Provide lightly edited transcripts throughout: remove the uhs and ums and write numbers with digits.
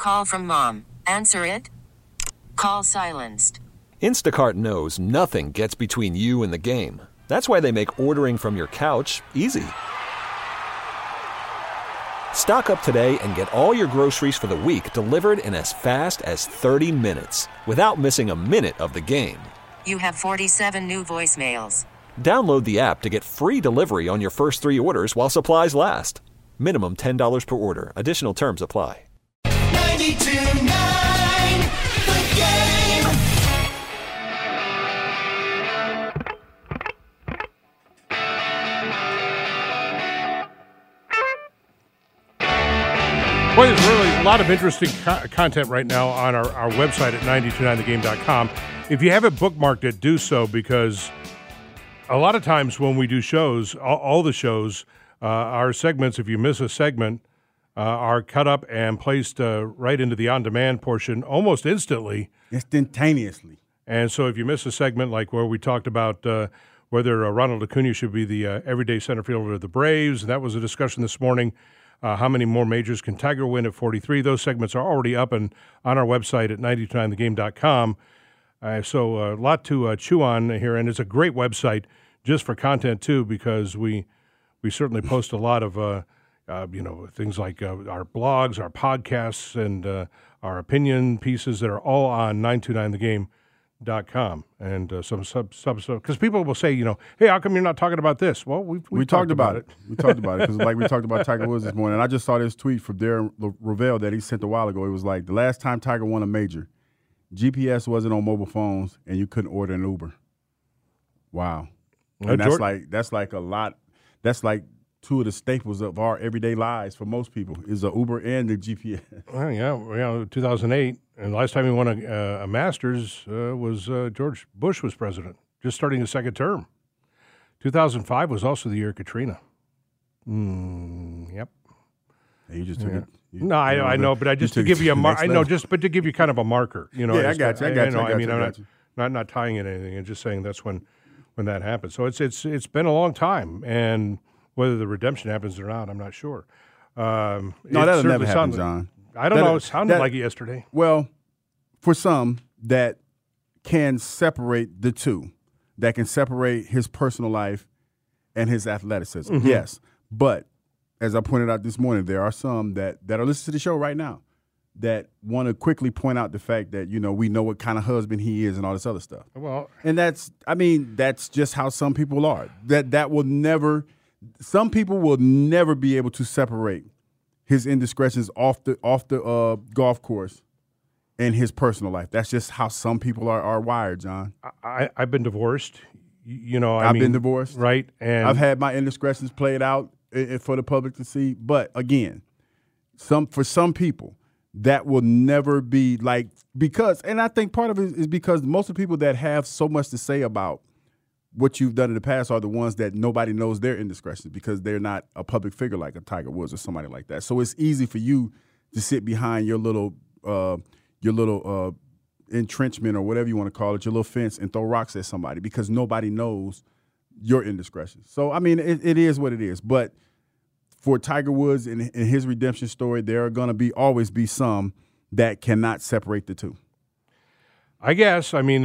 Call from mom. Answer it. Call silenced. Instacart knows nothing gets between you and the game. That's why they make ordering from your couch easy. Stock up today and get all your groceries for the week delivered in as fast as 30 minutes without missing a minute of the game. You have 47 new voicemails. Download the app to get free delivery on your first 3 orders while supplies last. Minimum $10 per order. Additional terms apply. 92.9 The Game. Boy, there's really a lot of interesting content right now on our website at 929thegame.com. If you haven't bookmarked it, do so, because a lot of times when we do shows, all the shows, our segments, if you miss a segment, are cut up and placed right into the on-demand portion almost instantly. Instantaneously. And so if you miss a segment like where we talked about whether Ronald Acuna should be the everyday center fielder of the Braves, and that was a discussion this morning. How many more majors can Tiger win at 43? Those segments are already up and on our website at 929thegame.com. So a lot to chew on here, and it's a great website just for content too, because we certainly post a lot of things like our blogs, our podcasts, and our opinion pieces that are all on 929thegame.com. And some sub because people will say, hey, how come you're not talking about this? Well, we talked about it. We talked about it because like we talked about Tiger Woods this morning. And I just saw this tweet from Darren Rovell that he sent a while ago. It was like the last time Tiger won a major, GPS wasn't on mobile phones and you couldn't order an Uber. Wow. And that's like a lot. That's like two of the staples of our everyday lives for most people is the Uber and the GPS. Well, yeah, 2008, and the last time he won a Masters was George Bush was president, just starting his second term. 2005 was also the year of Katrina. Yep. Hey, you just took it. No, I know, but just to give you but to give you kind of a marker. Yeah, I got you. I'm not tying it to anything, and just saying that's when that happened. So it's been a long time, and whether the redemption happens or not, I'm not sure. No, that'll never happen, John. I don't know. It sounded like it yesterday. Well, for some that can separate the two, that can separate his personal life and his athleticism, Mm-hmm. yes. But as I pointed out this morning, there are some that are listening to the show right now that want to quickly point out the fact that, we know what kind of husband he is and all this other stuff. Well, and that's just how some people are. Some people will never be able to separate his indiscretions off the golf course and his personal life. That's just how some people are wired, John. I've been divorced. I've been divorced. Right. And I've had my indiscretions played out for the public to see. But again, for some people, that will never be and I think part of it is because most of the people that have so much to say about what you've done in the past are the ones that nobody knows their indiscretions because they're not a public figure like a Tiger Woods or somebody like that. So it's easy for you to sit behind your little entrenchment or whatever you want to call it, your little fence, and throw rocks at somebody because nobody knows your indiscretions. So, it is what it is. But for Tiger Woods and his redemption story, there are going to always be some that cannot separate the two. I guess. Plank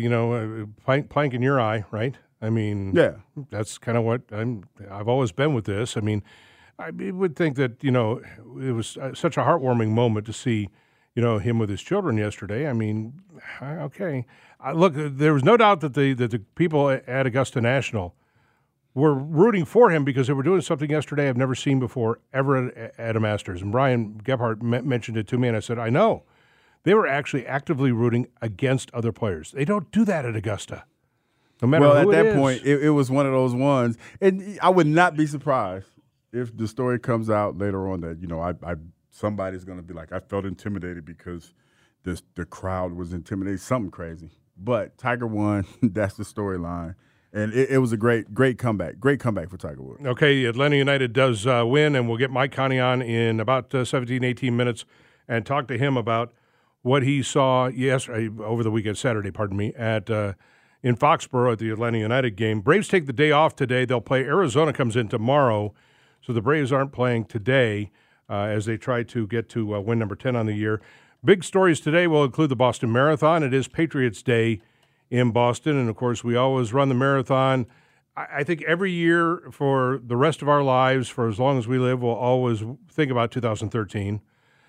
in your eye, right? Yeah. That's kind of what I've always been with this. I would think that, it was such a heartwarming moment to see, him with his children yesterday. Okay. Look, there was no doubt that the people at Augusta National were rooting for him because they were doing something yesterday I've never seen before, ever at a Masters. And Brian Gebhardt mentioned it to me, and I said, I know. They were actually actively rooting against other players. They don't do that at Augusta. No matter who it is. Well, at that point, it was one of those ones. And I would not be surprised if the story comes out later on that, somebody's going to be like, I felt intimidated because the crowd was intimidated, something crazy. But Tiger won. That's the storyline. And it was a great comeback. Great comeback for Tiger Woods. Okay, Atlanta United does win, and we'll get Mike Connie on in about 17, 18 minutes and talk to him about what he saw over the weekend, Saturday, at in Foxborough at the Atlanta United game. Braves take the day off today. They'll play. Arizona comes in tomorrow, so the Braves aren't playing today. as they try to get to win number 10 on the year. Big stories today will include the Boston Marathon. It is Patriots Day in Boston, and, of course, we always run the marathon. I think every year for the rest of our lives, for as long as we live, we'll always think about 2013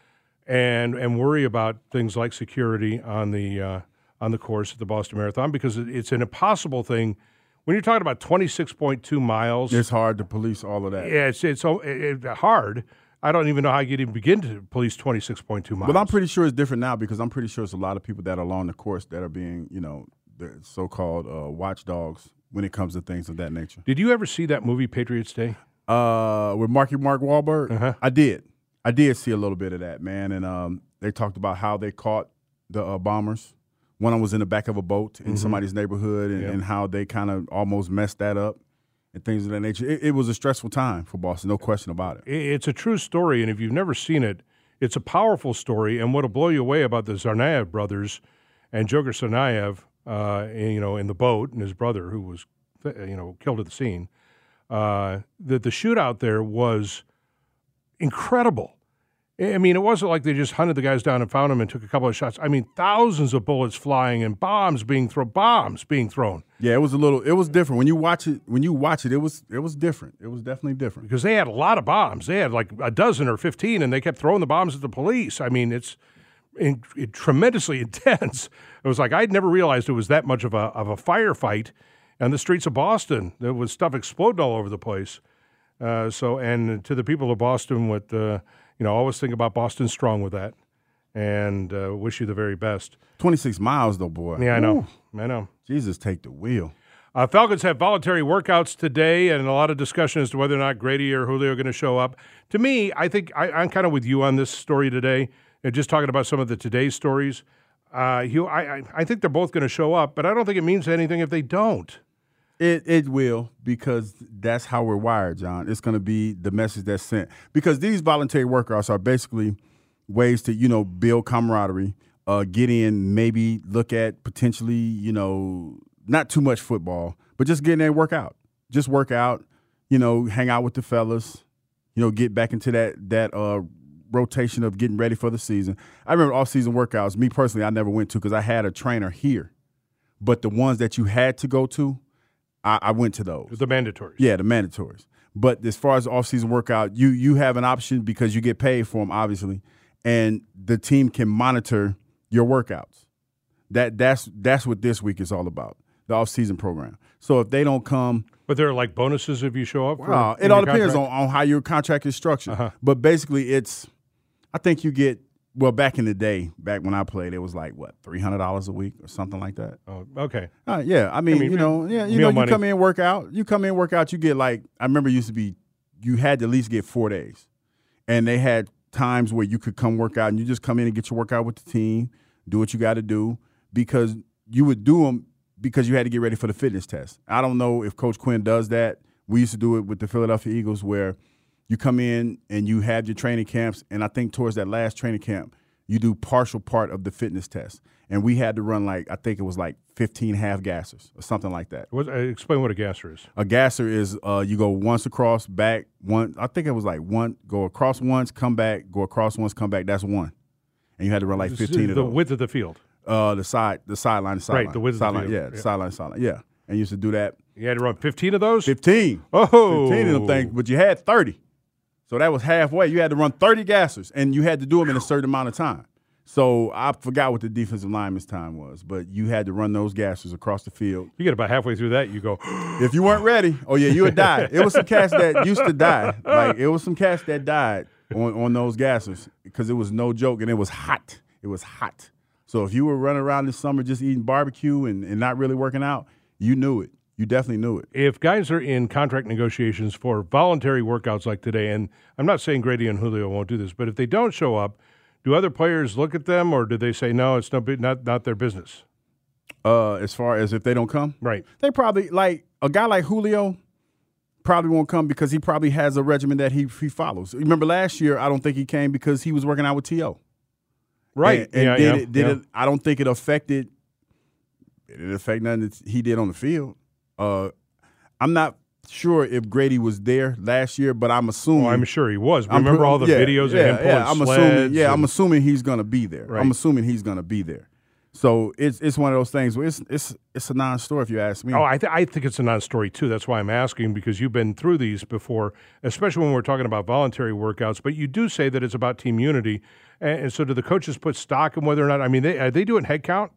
and worry about things like security on the course at the Boston Marathon, because it's an impossible thing. When you're talking about 26.2 miles. It's hard to police all of that. Yeah, it's hard. I don't even know how you could even begin to police 26.2 miles. But I'm pretty sure it's different now, because I'm pretty sure it's a lot of people that are along the course that are being, the so-called watchdogs when it comes to things of that nature. Did you ever see that movie, Patriots Day? With Mark Wahlberg? Uh-huh. I did see a little bit of that, man. And they talked about how they caught the bombers. One of them was in the back of a boat in somebody's neighborhood, and how they kind of almost messed that up and things of that nature. It was a stressful time for Boston, no question about it. It's a true story, and if you've never seen it, it's a powerful story. And what'll blow you away about the Tsarnaev brothers and Dzhokhar Tsarnaev, in the boat, and his brother, who was, killed at the scene, that the shootout there was incredible. I mean, it wasn't like they just hunted the guys down and found them and took a couple of shots. I mean, thousands of bullets flying and bombs being thrown. Yeah, it was different. When you watch it, it was different. It was definitely different. Because they had a lot of bombs. They had like a dozen or 15, and they kept throwing the bombs at the police. I mean, it's tremendously intense. It was like I'd never realized it was that much of a firefight on the streets of Boston. There was stuff exploding all over the place. And to the people of Boston, always think about Boston strong with that, and wish you the very best. 26 miles, though, boy. Yeah, I know. Ooh. I know. Jesus, take the wheel. Falcons have voluntary workouts today, and a lot of discussion as to whether or not Grady or Julio are going to show up. To me, I think I'm kind of with you on this story today. Just talking about some of the today's stories. I think they're both going to show up, but I don't think it means anything if they don't. It will, because that's how we're wired, John. It's going to be the message that's sent. Because these voluntary workouts are basically ways to, build camaraderie, get in, maybe look at potentially, not too much football, but just get in there and work out. Just work out, hang out with the fellas, get back into that rotation of getting ready for the season. I remember off-season workouts, me personally, I never went to because I had a trainer here. But the ones that you had to go to, I went to those. The mandatories. Yeah, the mandatories. But as far as the off-season workout, you have an option because you get paid for them, obviously, and the team can monitor your workouts. That's what this week is all about, the off-season program. So if they don't come. But there are like bonuses if you show up? Well, it all depends on how your contract is structured. Uh-huh. But basically I think you get, well, back in the day, back when I played, it was like, what, $300 a week or something like that? Oh, okay. Yeah. I mean, you come in, work out. You get like, I remember it used to be, you had to at least get 4 days. And they had times where you could come work out, and you just come in and get your workout with the team, do what you got to do, because you would do them because you had to get ready for the fitness test. I don't know if Coach Quinn does that. We used to do it with the Philadelphia Eagles, where you come in and you have your training camps, and I think towards that last training camp, you do partial part of the fitness test. And we had to run I think it was 15 half gassers or something like that. Explain what a gasser is. A gasser is you go once across, back, one. I think it was one, go across once, come back, go across once, come back. That's one. And you had to run 15 of those. The width of the field. The sideline. Right, the width of the field. Yeah, sideline. Yeah. And you used to do that. You had to run 15 of those? 15. Oh. 15 of them things, but you had 30. So that was halfway. You had to run 30 gassers, and you had to do them in a certain amount of time. So I forgot what the defensive lineman's time was, but you had to run those gassers across the field. You get about halfway through that, you go. If you weren't ready, you would die. It was some cats that used to die. It was some cats that died on those gassers because it was no joke, and it was hot. It was hot. So if you were running around this summer just eating barbecue and not really working out, you knew it. You definitely knew it. If guys are in contract negotiations for voluntary workouts like today, and I'm not saying Grady and Julio won't do this, but if they don't show up, do other players look at them, or do they say, no, it's not their business? As far as if they don't come? Right. They probably, a guy like Julio probably won't come because he probably has a regimen that he follows. Remember last year, I don't think he came because he was working out with T.O. Right. And I don't think it didn't affect nothing that he did on the field. I'm not sure if Grady was there last year, but I'm assuming. Oh, I'm sure he was. Remember all the videos of him pulling sleds? I'm assuming he's going to be there. Right. I'm assuming he's going to be there. So it's one of those things where it's a non-story if you ask me. Oh, I think it's a non-story too. That's why I'm asking, because you've been through these before, especially when we're talking about voluntary workouts. But you do say that it's about team unity, and so do the coaches put stock in whether or not? I mean, are they doing head count?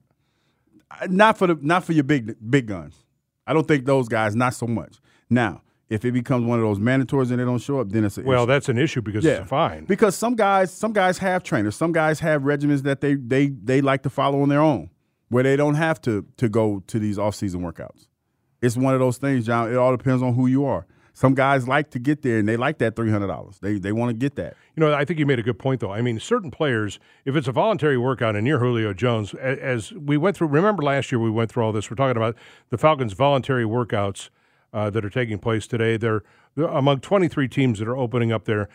Not for your big guns. I don't think those guys. Not so much. Now, if it becomes one of those mandatories and they don't show up, then it's an issue. That's an issue because it's a fine. Because some guys have trainers. Some guys have regimens that they like to follow on their own, where they don't have to go to these off-season workouts. It's one of those things, John. It all depends on who you are. Some guys like to get there, and they like that $300. They want to get that. I think you made a good point, though. I mean, certain players, if it's a voluntary workout and you're Julio Jones, as we went through, remember last year we went through all this. We're talking about the Falcons' voluntary workouts that are taking place today. They're among 23 teams that are opening up their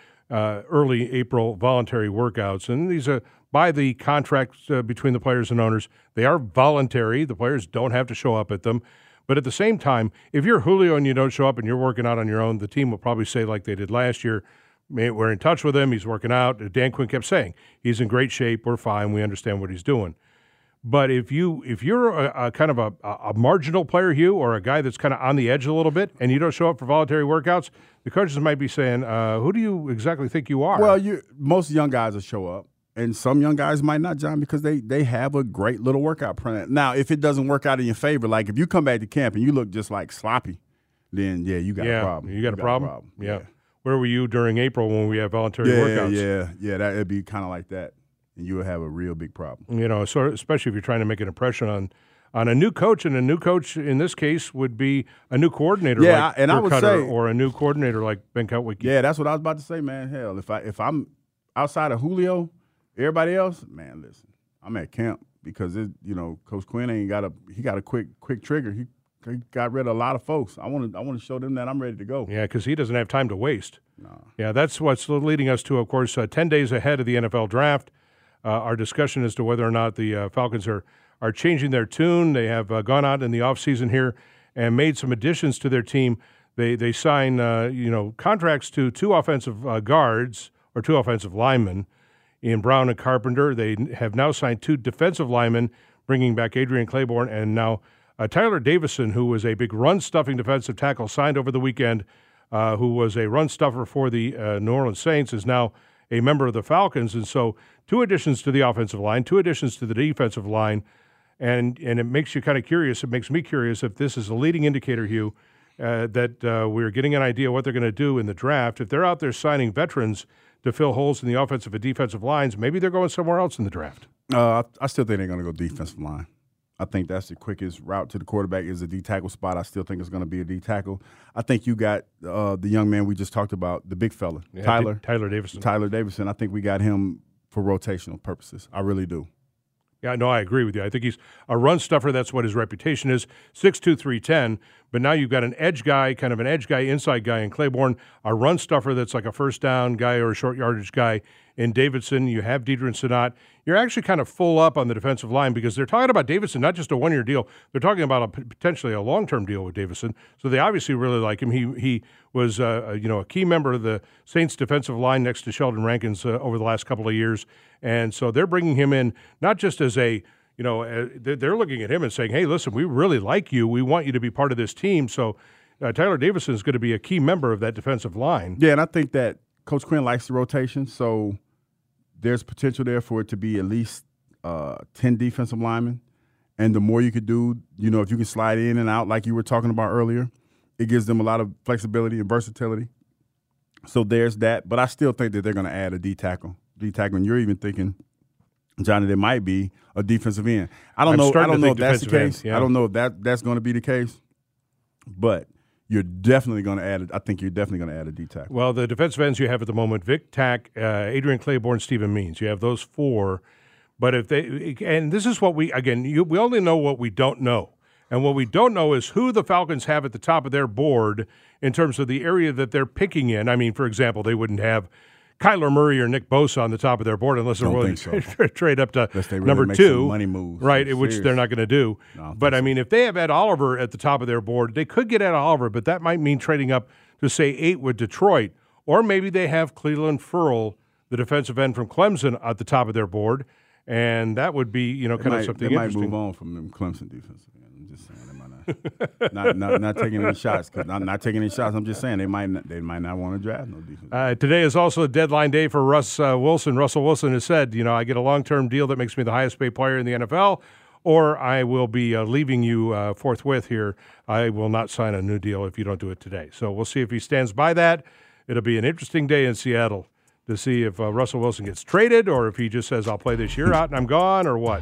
early April voluntary workouts. And these are by the contracts between the players and owners. They are voluntary. The players don't have to show up at them. But at the same time, if you're Julio and you don't show up and you're working out on your own, the team will probably say like they did last year, we're in touch with him, he's working out. Dan Quinn kept saying, he's in great shape, we're fine, we understand what he's doing. But if you're a kind of a marginal player, Hugh, or a guy that's kind of on the edge a little bit, and you don't show up for voluntary workouts, the coaches might be saying, who do you exactly think you are? Well, most young guys will show up. And some young guys might not, John, because they have a great little workout plan. Now, if it doesn't work out in your favor, like if you come back to camp and you look just like sloppy, then, you got a problem. You got a problem? Yeah. Where were you during April when we had voluntary workouts? Yeah, it'd be kind of like that, and you would have a real big problem. So especially if you're trying to make an impression on a new coach, and a new coach in this case would be a new coordinator like and I would say, or a new coordinator like Ben Cutwicke. Yeah, that's what I was about to say, man. Hell, if I'm outside of Julio, everybody else, man, listen, I'm at camp because Coach Quinn got a quick trigger. He got rid of a lot of folks. I want to show them that I'm ready to go. Yeah, because he doesn't have time to waste. No. Yeah, that's what's leading us to, of course, 10 days ahead of the NFL draft. Our discussion as to whether or not the Falcons are changing their tune. They have gone out in the offseason here and made some additions to their team. They sign contracts to two offensive guards or two offensive linemen in Brown and Carpenter. They have now signed two defensive linemen, bringing back Adrian Claiborne, and now Tyler Davison, who was a big run-stuffing defensive tackle, signed over the weekend, who was a run-stuffer for the New Orleans Saints, is now a member of the Falcons. And so two additions to the offensive line, two additions to the defensive line, and it makes you kind of curious. It makes me curious if this is a leading indicator, Hugh, that we're getting an idea what they're going to do in the draft. If they're out there signing veterans to fill holes in the offensive and defensive lines, maybe they're going somewhere else in the draft. I still think they're going to go defensive line. I think that's the quickest route to the quarterback is a D-tackle spot. I still think it's going to be a D-tackle. I think you got the young man we just talked about, the big fella, Tyler Davison. Tyler Davison. I think we got him for rotational purposes. I really do. Yeah, no, I agree with you. I think he's a run stuffer. That's what his reputation is, 6'2", 310. But now you've got an edge guy, kind of an edge guy, inside guy in Claiborne, a run stuffer that's like a first down guy or a short yardage guy in Davidson. You have Deidre Sanat. You're actually kind of full up on the defensive line because they're talking about Davidson, not just a one-year deal. They're talking about potentially a long-term deal with Davidson. So they obviously really like him. He was a key member of the Saints defensive line next to Sheldon Rankins over the last couple of years. And so they're bringing him in not just as they're looking at him and saying, hey, listen, we really like you. We want you to be part of this team. So Tyler Davison is going to be a key member of that defensive line. Yeah, and I think that Coach Quinn likes the rotation, so there's potential there for it to be at least 10 defensive linemen. And the more you could do, if you can slide in and out like you were talking about earlier, it gives them a lot of flexibility and versatility. So there's that. But I still think that they're going to add a D-tackle. And you're even thinking, Johnny, there might be a defensive end. I don't know if that's the case. Yeah. I don't know if that's going to be the case. But you're definitely going to add it. I think you're definitely going to add a D-tackle. Well, the defensive ends you have at the moment, Vic Tack, Adrian Claiborne, Stephen Means. You have those four. But and this is what we only know what we don't know. And what we don't know is who the Falcons have at the top of their board in terms of the area that they're picking in. I mean, for example, they wouldn't have Kyler Murray or Nick Bosa on the top of their board unless they're willing to trade up to really number make 2. some money moves. Right, which they're not going to do. No, but, I mean, if they have Ed Oliver at the top of their board, they could get Ed Oliver, but that might mean trading up to, say, 8 with Detroit. Or maybe they have Cleveland Ferrell, the defensive end from Clemson, at the top of their board, and that would be, kind of something interesting. They might move on from them Clemson defensive end. I'm just saying they might not taking any shots. Because I'm not taking any shots. I'm just saying they might not want to draft no defense. Today is also a deadline day for Russell Wilson. Russell Wilson has said, I get a long-term deal that makes me the highest-paid player in the NFL, or I will be leaving you forthwith here. I will not sign a new deal if you don't do it today. So we'll see if he stands by that. It'll be an interesting day in Seattle to see if Russell Wilson gets traded or if he just says, I'll play this year out and I'm gone, or what.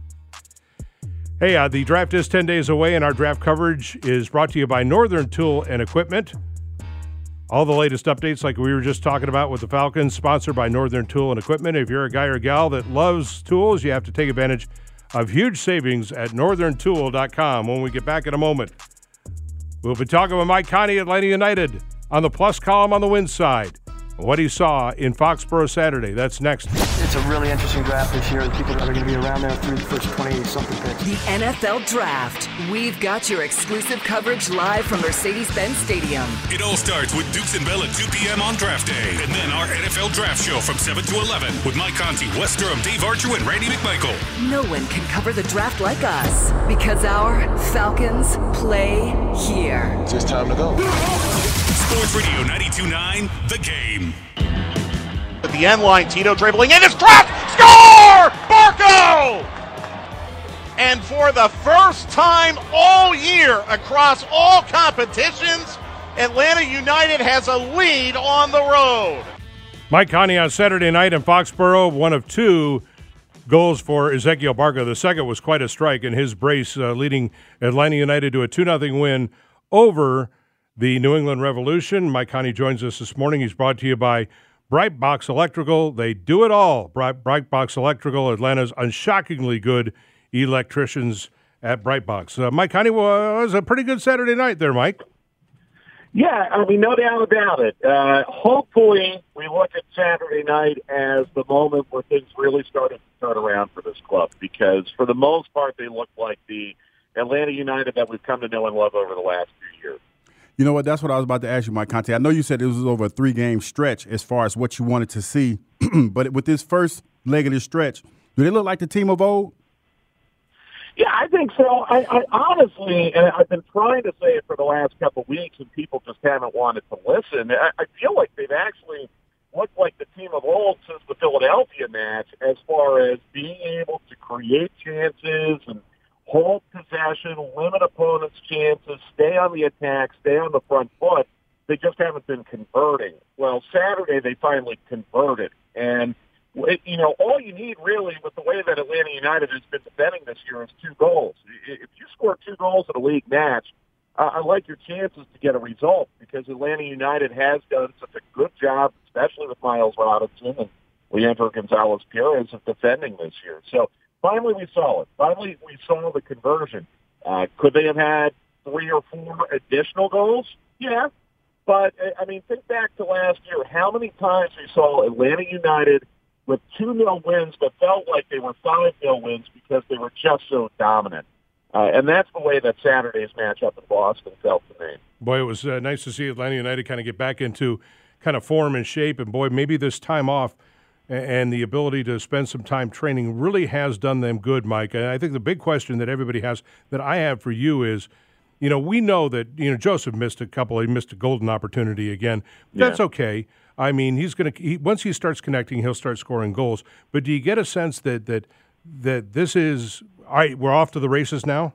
Hey, the draft is 10 days away, and our draft coverage is brought to you by Northern Tool and Equipment. All the latest updates like we were just talking about with the Falcons, sponsored by Northern Tool and Equipment. If you're a guy or gal that loves tools, you have to take advantage of huge savings at northerntool.com. When we get back in a moment, we'll be talking with Mike Conti, Atlanta United, on the plus column on the win side. What he saw in Foxborough Saturday. That's next. It's a really interesting draft this year. The people that are going to be around there through the first 20-something picks. The NFL Draft. We've got your exclusive coverage live from Mercedes-Benz Stadium. It all starts with Dukes and Bell at 2 p.m. on draft day. And then our NFL Draft Show from 7 to 11 with Mike Conti, Wes Durham, Dave Archer, and Randy McMichael. No one can cover the draft like us because our Falcons play here. It's just time to go. Sports Radio 92.9, The Game. At the end line, Tito dribbling in, it's trapped! Score! Barco! And for the first time all year across all competitions, Atlanta United has a lead on the road. Mike Conti on Saturday night in Foxborough, one of 2 goals for Ezequiel Barco. The second was quite a strike in his brace, leading Atlanta United to a 2-0 win over the New England Revolution. Mike Conti joins us this morning. He's brought to you by Brightbox Electrical. They do it all. Brightbox Electrical, Atlanta's unshockingly good electricians at Brightbox. Mike Conti, well, it was a pretty good Saturday night there, Mike. Yeah, I mean, no doubt about it. Hopefully, we look at Saturday night as the moment where things really started to turn around for this club, because for the most part, they look like the Atlanta United that we've come to know and love over the last few years. You know what? That's what I was about to ask you, Mike Conti. I know you said it was over a 3-game stretch as far as what you wanted to see, but with this first leg of this stretch, do they look like the team of old? Yeah, I think so. I honestly, and I've been trying to say it for the last couple of weeks, and people just haven't wanted to listen. I feel like they've actually looked like the team of old since the Philadelphia match as far as being able to create chances and hold possession, limit opponents' chances, stay on the attack, stay on the front foot. They just haven't been converting. Well, Saturday they finally converted. And, all you need really with the way that Atlanta United has been defending this year is 2 goals. If you score 2 goals in a league match, I like your chances to get a result, because Atlanta United has done such a good job, especially with Miles Robinson and Leandro Gonzalez-Perez, of defending this year. So, finally, we saw it. Finally, we saw the conversion. Could they have had 3 or 4 additional goals? Yeah. But, I mean, think back to last year. How many times we saw Atlanta United with 2-0 wins that felt like they were 5-0 wins because they were just so dominant. And that's the way that Saturday's matchup in Boston felt to me. Boy, it was nice to see Atlanta United kind of get back into kind of form and shape. And, boy, maybe this time off and the ability to spend some time training really has done them good, Mike. And I think the big question that everybody has, that I have for you is, we know that, Joseph missed he missed a golden opportunity again. That's okay. I mean, once he starts connecting, he'll start scoring goals. But do you get a sense that this is, all right, we're off to the races now?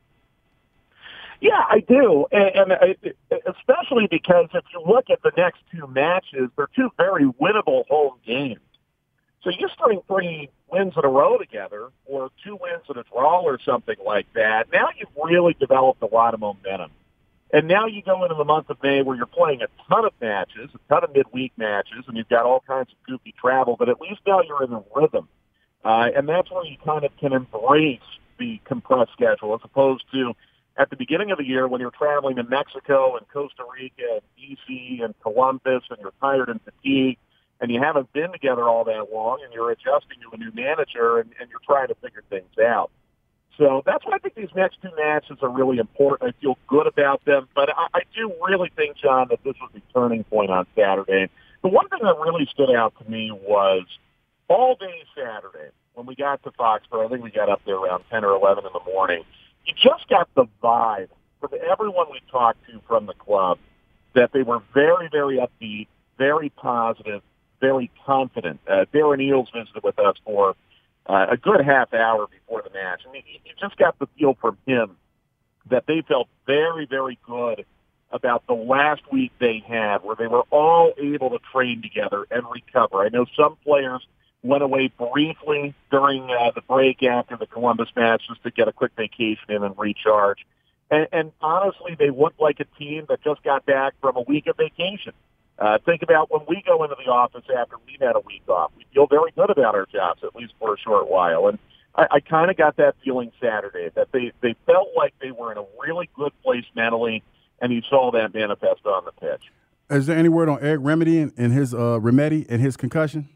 Yeah, I do, and especially because if you look at the next 2 matches, they're 2 very winnable home games. So you string 3 wins in a row together, or 2 wins and a draw or something like that. Now you've really developed a lot of momentum. And now you go into the month of May where you're playing a ton of matches, a ton of midweek matches, and you've got all kinds of goofy travel, but at least now you're in a rhythm. And that's where you kind of can embrace the compressed schedule, as opposed to at the beginning of the year when you're traveling to Mexico and Costa Rica and D.C. and Columbus, and you're tired and fatigued. and you haven't been together all that long, and you're adjusting to a new manager, and you're trying to figure things out. So that's why I think these next two matches are really important. I feel good about them, but I do really think, John, that this was the turning point on Saturday. The one thing that really stood out to me was all day Saturday, when we got to Foxborough, I think we got up there around 10 or 11 in the morning, you just got the vibe from everyone we talked to from the club that they were very, very upbeat, very positive, very confident. Darren Eales visited with us for a good half hour before the match. I mean, you just got the feel from him that they felt very, very good about the last week they had where they were all able to train together and recover. I know some players went away briefly during the break after the Columbus match just to get a quick vacation in and recharge. And honestly, they looked like a team that just got back from a week of vacation. Think about when we go into the office after we've had a week off. We feel very good about our jobs, at least for a short while. And I kind of got that feeling Saturday, that they felt like they were in a really good place mentally, and you saw that manifest on the pitch. Is there any word on Eric Remedy and his concussion?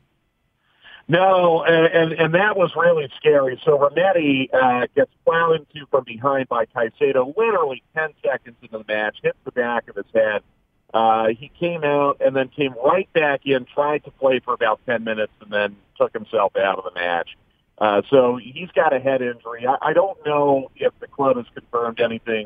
No, and that was really scary. So Remedy gets plowed into from behind by Caicedo literally 10 seconds into the match, hits the back of his head. He came out and then came right back in, tried to play for about 10 minutes, and then took himself out of the match. So he's got a head injury. I don't know if the club has confirmed anything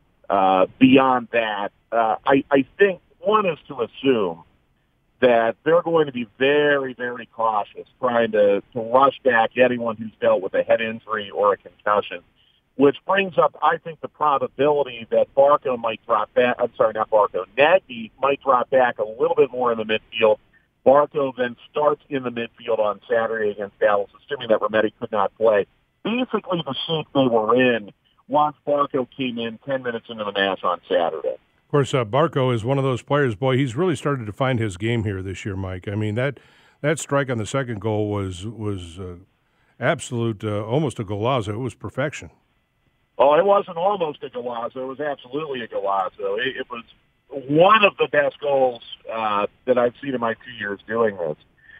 beyond that. I think one is to assume that they're going to be very, very cautious trying to rush back anyone who's dealt with a head injury or a concussion, which brings up, I think, the probability that Barco might drop back. I'm sorry, not Barco. Nagy might drop back a little bit more in the midfield. Barco then starts in the midfield on Saturday against Dallas, assuming that Remedy could not play. Basically, the shape they were in once Barco came in 10 minutes into the match on Saturday. Of course, Barco is one of those players, boy, he's really started to find his game here this year, Mike. I mean, that strike on the second goal was absolute, almost a golazo. It was perfection. Oh, it wasn't almost a golazo. It was absolutely a golazo. It was one of the best goals that I've seen in my 2 years doing this.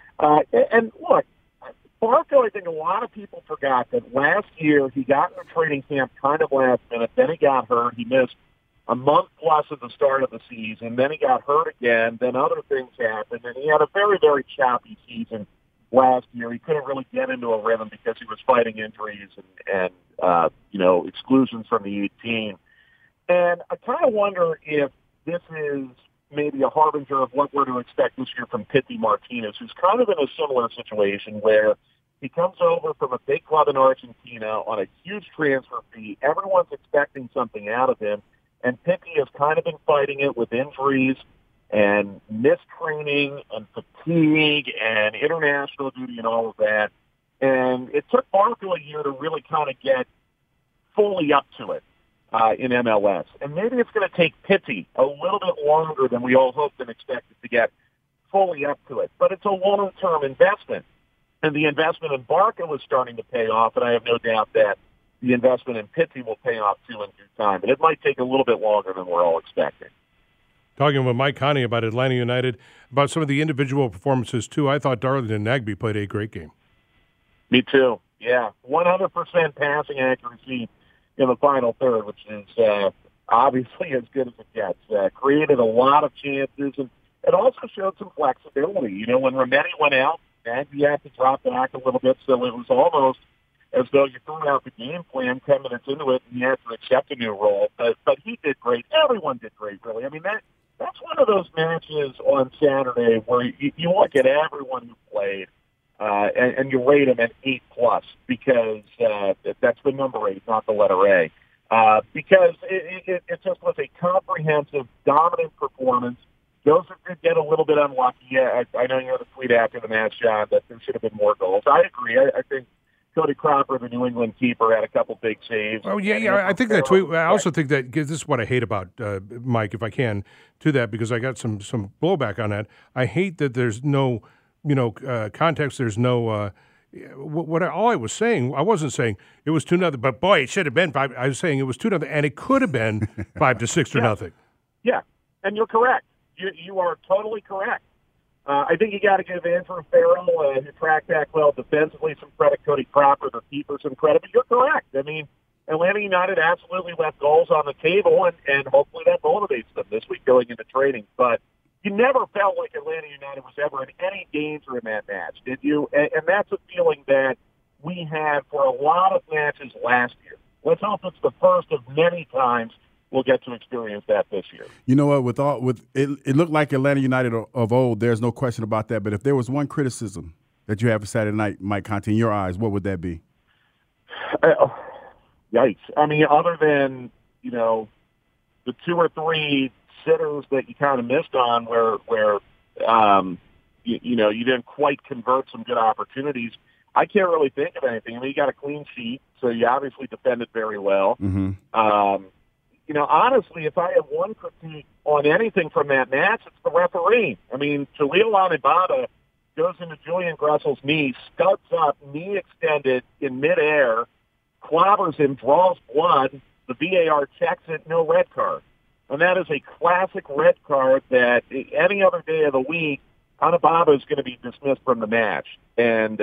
And look, Barco, I think a lot of people forgot that last year he got into training camp kind of last minute, then he got hurt. He missed a month plus at the start of the season, then he got hurt again, then other things happened, and he had a very, very choppy season last year. He couldn't really get into a rhythm because he was fighting injuries and exclusions from the 18. And I kind of wonder if this is maybe a harbinger of what we're to expect this year from Pity Martinez, who's kind of in a similar situation where he comes over from a big club in Argentina on a huge transfer fee. Everyone's expecting something out of him. And Pity has kind of been fighting it with injuries and missed training and fatigue and international duty and all of that. And it took Barco a year to really kind of get fully up to it in MLS. And maybe it's going to take Pity a little bit longer than we all hoped and expected to get fully up to it. But it's a long-term investment. And the investment in Barco is starting to pay off, and I have no doubt that the investment in Pity will pay off, too, in due time. But it might take a little bit longer than we're all expecting. Talking with Mike Conti about Atlanta United, about some of the individual performances, too, I thought Darlington Nagbe played a great game. Me, too. Yeah, 100% passing accuracy in the final third, which is obviously as good as it gets. Created a lot of chances, and it also showed some flexibility. You know, when Remedy went out, Nagbe had to drop back a little bit, so it was almost as though you threw out the game plan 10 minutes into it and he had to accept a new role. But he did great. Everyone did great, really. I mean, that's one of those matches on Saturday where you look at everyone who played and you rate them at 8+ because that's the number 8, not the letter A. Because it just was a comprehensive, dominant performance. Joseph did get a little bit unlucky. I know you had a tweet after the match, John, that there should have been more goals. I agree. I think Cody Cropper, the New England keeper, had a couple big saves. Oh, yeah. I think that tweet. I also think that this is what I hate about Mike, if I can, to that, because I got some blowback on that. I hate that there's no, context. There's no. All I was saying, I wasn't saying it was 2-0, but boy, it should have been 5. I was saying it was 2-0, and it could have been 5-6 or nothing. Yeah, and you're correct. You are totally correct. I think you got to give Andrew Farrell, who tracked back well defensively, some credit. Cody Cropper, the keeper, some credit. But you're correct. I mean, Atlanta United absolutely left goals on the table, and hopefully that motivates them this week going into training. But you never felt like Atlanta United was ever in any danger in that match, did you? And that's a feeling that we had for a lot of matches last year. Let's hope it's the first of many times we'll get to experience that this year. You know what? It looked like Atlanta United of old. There's no question about that. But if there was one criticism that you have for Saturday night, Mike Conti, in your eyes, what would that be? Yikes! I mean, other than the 2 or 3 sitters that you kind of missed on, where you didn't quite convert some good opportunities. I can't really think of anything. I mean, you got a clean sheet, so you obviously defended very well. Mm-hmm. Honestly, if I have one critique on anything from that match, it's the referee. I mean, Jalil Anibaba goes into Julian Gressel's knee, scuds up, knee extended in midair, clobbers him, draws blood. The VAR checks it, no red card. And that is a classic red card that any other day of the week, Anibaba is going to be dismissed from the match. And,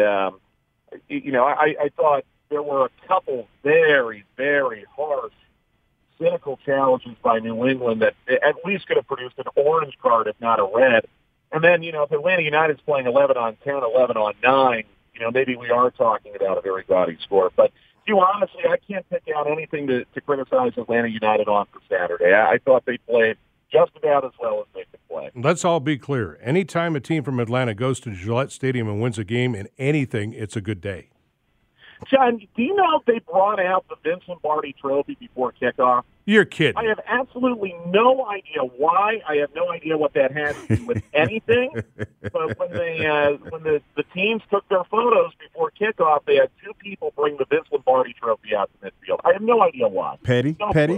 I thought there were a couple very, very harsh, cynical challenges by New England that at least could have produced an orange card, if not a red. And then, if Atlanta United's playing 11 on 10, 11 on 9, maybe we are talking about a very gaudy score. But, honestly, I can't pick out anything to criticize Atlanta United on for Saturday. I thought they played just about as well as they could play. Let's all be clear. Anytime a team from Atlanta goes to Gillette Stadium and wins a game in anything, it's a good day. John, do you know if they brought out the Vince Lombardi trophy before kickoff? You're kidding. I have absolutely no idea why. I have no idea what that has to do with anything. But when the teams took their photos before kickoff, they had 2 people bring the Vince Lombardi trophy out to midfield. I have no idea why. Petty?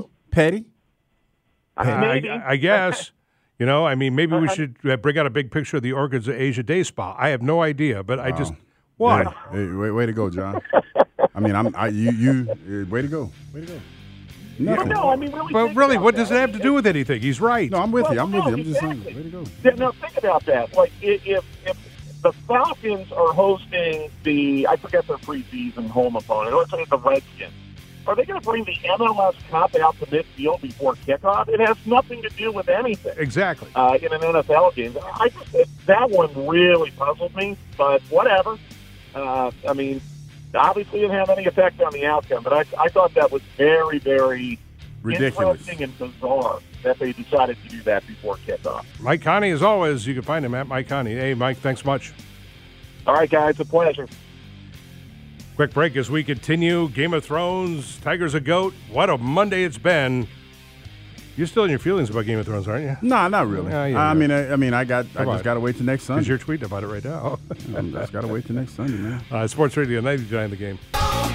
I guess. Maybe we should bring out a big picture of the Orchids of Asia Day Spa. I have no idea, but I just why? Hey, way to go, John. I mean, way to go. Nothing. No, I mean, really. But really, what does it have to do with anything? He's right. No, I'm with you. I'm exactly. just saying, way to go. Now, think about that. Like, if the Falcons are hosting I forget their preseason home opponent, let's say the Redskins, are they going to bring the MLS Cup out to midfield before kickoff? It has nothing to do with anything. Exactly. In an NFL game. That one really puzzled me, but whatever. Obviously it didn't have any effect on the outcome, but I thought that was very, very ridiculous, interesting and bizarre that they decided to do that before kickoff. Mike Conti, as always, you can find him at Mike Conti. Hey, Mike, thanks much. All right, guys, a pleasure. Quick break as we continue. Game of Thrones, Tiger's a goat. What a Monday it's been. You're still in your feelings about Game of Thrones, aren't you? No, not really. I just got to wait till next Sunday. Because you're tweeting about it right now. I just got to wait till next Sunday, man. Sports Radio 99 The Game.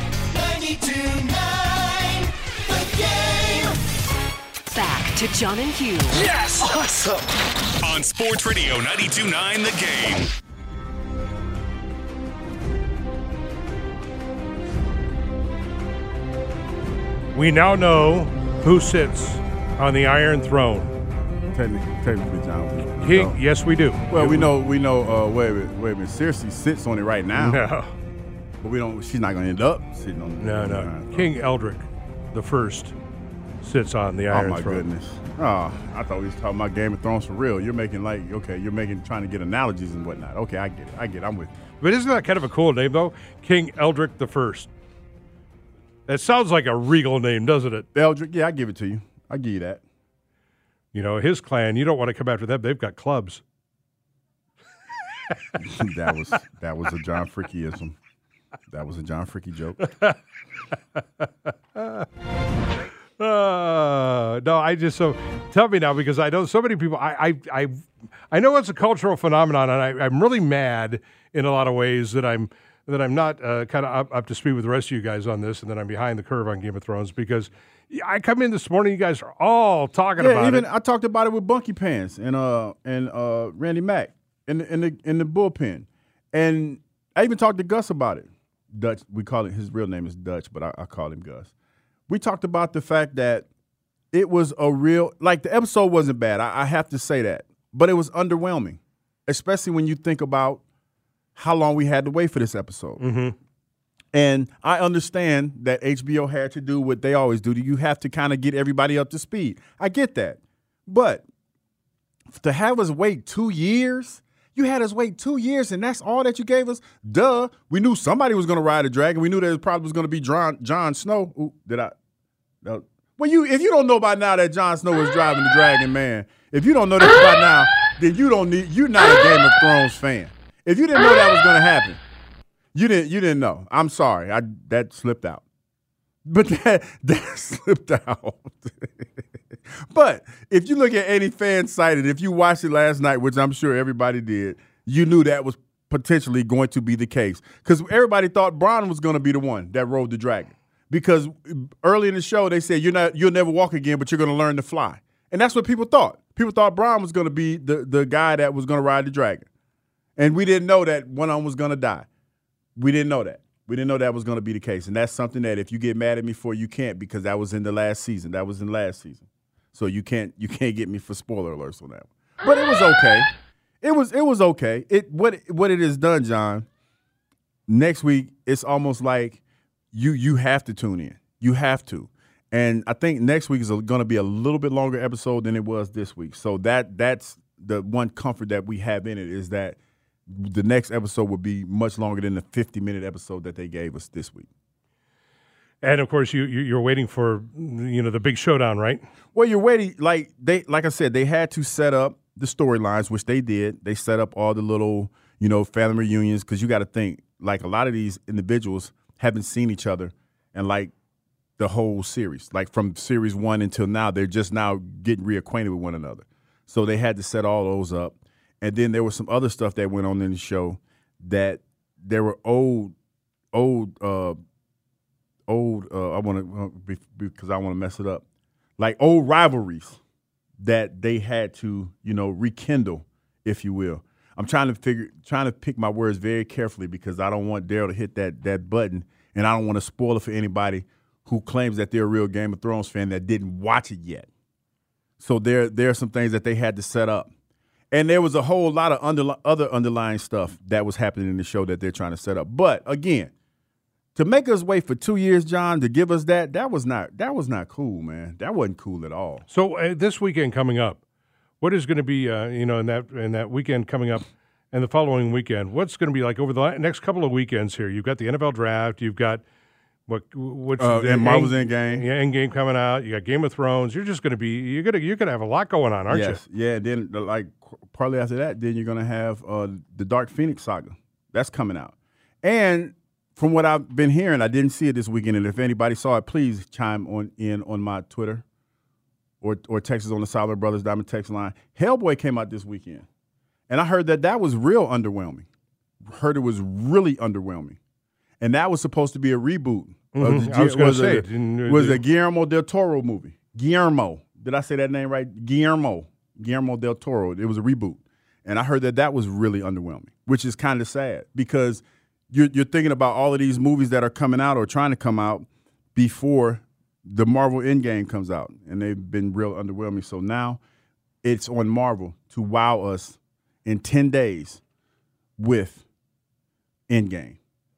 92.9 The Game. Back to John and Hugh. Yes! Awesome! On Sports Radio 92.9 The Game. We now know who sits on the Iron Throne. Technically, John. King, yes, we do. Well, we know. Wait a minute. Cersei sits on it right now. No. But we don't. She's not going to end up sitting on it. No. King Eldrick the First sits on the Iron Throne. Oh, my goodness. Oh, I thought we was talking about Game of Thrones for real. You're making trying to get analogies and whatnot. Okay, I get it. I'm with you. But isn't that kind of a cool name, though? King Eldrick the First. That sounds like a regal name, doesn't it? Eldrick, yeah, I give it to you. I give you that. His clan, you don't want to come after them. They've got clubs. That was a John Fricke-ism. That was a John Fricke joke. No, I just tell me now, because I know so many people. I know it's a cultural phenomenon, and I'm really mad in a lot of ways that I'm not kind of up to speed with the rest of you guys on this, and that I'm behind the curve on Game of Thrones, because I come in this morning, you guys are all talking about it. I talked about it with Bunky Pants and Randy Mack in the bullpen, and I even talked to Gus about it. Dutch, we call it, his real name is Dutch, but I call him Gus. We talked about the fact that it was the episode wasn't bad. I have to say that, but it was underwhelming. especially when you think about how long we had to wait for this episode. Mm-hmm. And I understand that HBO had to do what they always do. You have to kind of get everybody up to speed. I get that. But to have us wait 2 years, you had us wait 2 years, and that's all that you gave us? Duh. We knew somebody was going to ride a dragon. We knew that it probably was going to be Jon Snow. Ooh, did I? No. Well, if you don't know by now that Jon Snow was driving the dragon, man, if you don't know that by now, then you're not a Game of Thrones fan. If you didn't know that was going to happen, you didn't know. I'm sorry. That slipped out. But that slipped out. But if you look at any fan site, and if you watched it last night, which I'm sure everybody did, you knew that was potentially going to be the case. Because everybody thought Bronn was going to be the one that rode the dragon. Because early in the show, they said, you'll never walk again, but you're going to learn to fly. And that's what people thought. People thought Bronn was going to be the guy that was going to ride the dragon. And we didn't know that one of them was going to die. We didn't know that. We didn't know that was going to be the case. And that's something that if you get mad at me for, you can't, because that was in the last season. That was in last season. So you can't get me for spoiler alerts on that one. But it was okay. It was okay. What it has done, John, next week, it's almost like you have to tune in. You have to. And I think next week is going to be a little bit longer episode than it was this week. So that's the one comfort that we have in it, is that the next episode will be much longer than the 50-minute episode that they gave us this week. And of course, you're waiting for the big showdown, right? Well, you're waiting. Like I said, they had to set up the storylines, which they did. They set up all the little family reunions, because you got to think, like, a lot of these individuals haven't seen each other and like the whole series, like from series 1 until now. They're just now getting reacquainted with one another. So they had to set all those up. And then there was some other stuff that went on in the show that there were old. I want to because I want to mess it up, like old rivalries that they had to rekindle, if you will. I'm trying to pick my words very carefully, because I don't want Daryl to hit that button, and I don't want to spoil it for anybody who claims that they're a real Game of Thrones fan that didn't watch it yet. So there are some things that they had to set up. And there was a whole lot of other underlying stuff that was happening in the show that they're trying to set up. But again, to make us wait for 2 years, John, to give us that was not cool, man. That wasn't cool at all. So this weekend coming up, what is going to be in that weekend coming up and the following weekend? What's going to be like over the next couple of weekends here? You've got the NFL draft. You've got and Marvel's Endgame. Yeah, Endgame coming out. You got Game of Thrones. You're just going to be you're going to have a lot going on, aren't you? Yeah. Then partly after that, then you're going to have the Dark Phoenix saga. That's coming out. And from what I've been hearing, I didn't see it this weekend. And if anybody saw it, please chime in on my Twitter or text us on the Solid Brothers Diamond text line. Hellboy came out this weekend, and I heard that was real underwhelming. Heard it was really underwhelming, and that was supposed to be a reboot. Mm-hmm. I was going to say it was a Guillermo del Toro movie. Guillermo, did I say that name right? Guillermo del Toro. It was a reboot, and I heard that was really underwhelming, which is kind of sad, because you're thinking about all of these movies that are coming out or trying to come out before the Marvel Endgame comes out, and they've been real underwhelming. So now it's on Marvel to wow us in 10 days with Endgame.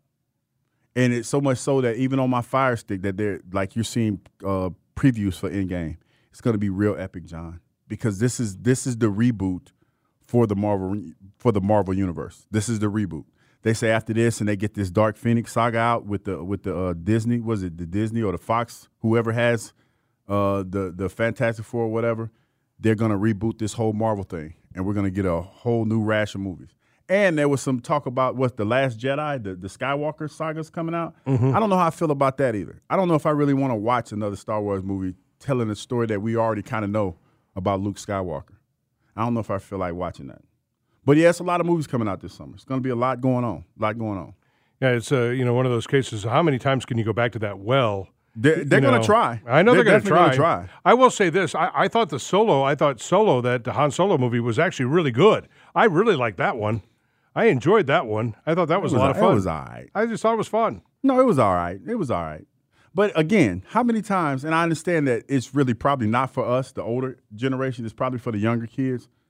And it's so much so that even on my Fire Stick, that they're like, you're seeing previews for Endgame. It's going to be real epic, John, because this is the reboot for the Marvel universe. This is the reboot. They say after this, and they get this Dark Phoenix saga out with the Disney, was it the Disney or the Fox, whoever has the Fantastic Four or whatever, they're going to reboot this whole Marvel thing, and we're going to get a whole new rash of movies. And there was some talk about what's The Last Jedi, the Skywalker saga's coming out. Mm-hmm. I don't know how I feel about that either. I don't know if I really want to watch another Star Wars movie telling a story that we already kind of know about Luke Skywalker. I don't know if I feel like watching that. But yeah, it's a lot of movies coming out this summer. It's going to be a lot going on. Yeah, it's one of those cases. How many times can you go back to that well? They're going to try. I know they're going to try. I will say this. I thought Solo, that the Han Solo movie was actually really good. I really liked that one. I enjoyed that one. I thought that was a lot of fun. It was all right. I just thought it was fun. No, it was all right. But again, how many times, and I understand that it's really probably not for us, the older generation, it's probably for the younger kids.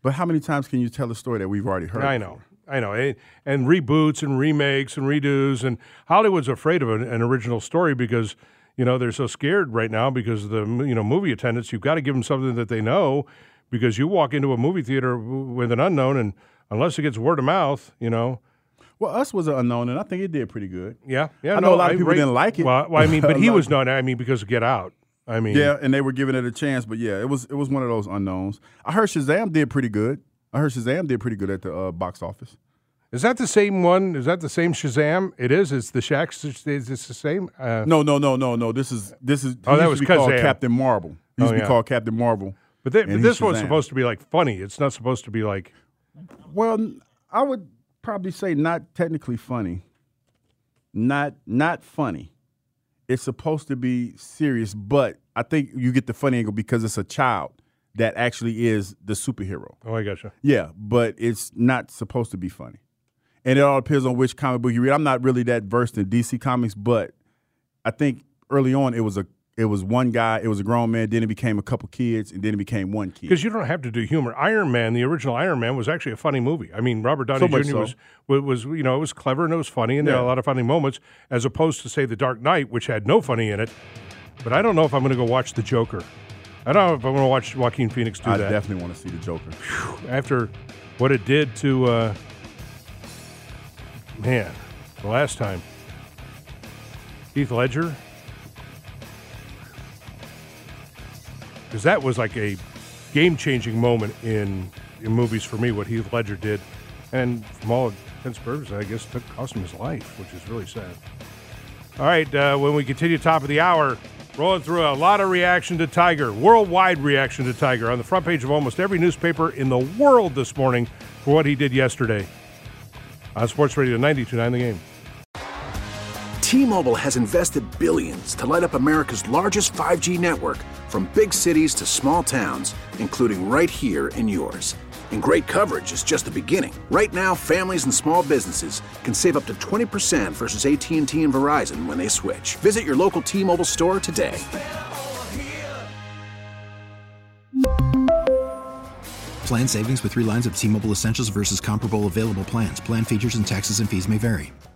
But how many times can you tell a story that we've already heard? I know. And reboots and remakes and redos. And Hollywood's afraid of an original story because, they're so scared right now because of the, movie attendance. You've got to give them something that they know because you walk into a movie theater with an unknown, and unless it gets word of mouth, Well, Us was an unknown, and I think it did pretty good. Yeah. I know a lot of people didn't like it. Well, but he was known. Because of Get Out. Yeah, and they were giving it a chance, but yeah, it was one of those unknowns. I heard Shazam did pretty good. at the box office. Is that the same one? Is that the same Shazam? It is. It's the Shaq. Is this the same? No. This is. Oh, that was called Kazam. Captain Marvel. He used to be called Captain Marvel. But this one's supposed to be like funny. It's not supposed to be like. Well, I would probably say not technically funny. Not funny. It's supposed to be serious, but I think you get the funny angle because it's a child that actually is the superhero. Oh, I gotcha. Yeah, but it's not supposed to be funny. And it all depends on which comic book you read. I'm not really that versed in DC Comics, but I think early on it was one guy, it was a grown man, then it became a couple kids, and then it became one kid. Because you don't have to do humor. Iron Man, the original Iron Man, was actually a funny movie. I mean, Robert Downey Jr. was it was clever and it was funny, and there are a lot of funny moments, as opposed to, say, The Dark Knight, which had no funny in it. But I don't know if I'm going to go watch The Joker. I don't know if I'm going to watch Joaquin Phoenix do that. I definitely want to see The Joker. After what it did to, the last time. Heath Ledger. Because that was like a game-changing moment in movies for me, what Heath Ledger did. And from all intents and purposes, I guess it cost him his life, which is really sad. All right, when we continue top of the hour, rolling through a lot of reaction to Tiger, worldwide reaction to Tiger, on the front page of almost every newspaper in the world this morning for what he did yesterday. On Sports Radio 92.9 The Game. T-Mobile has invested billions to light up America's largest 5G network, from big cities to small towns, including right here in yours. And great coverage is just the beginning. Right now, families and small businesses can save up to 20% versus AT&T and Verizon when they switch. Visit your local T-Mobile store today. Plan savings with 3 lines of T-Mobile Essentials versus comparable available plans. Plan features and taxes and fees may vary.